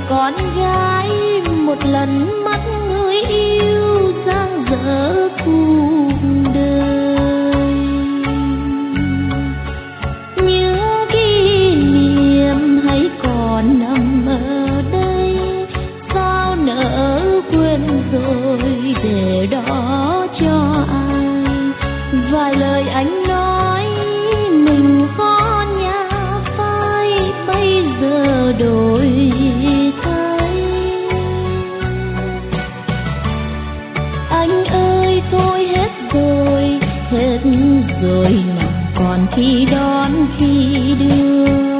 con gái một lần mất người yêu giang dở cuộc đời. Những kỷ niệm hãy còn nằm ở đây, sao nỡ quên rồi để đó cho ai. Vài lời anh nói mình có nhà phai, bây giờ đổi thay. Anh ơi thôi hết rồi, hết rồi nào còn khi đón khi đưa.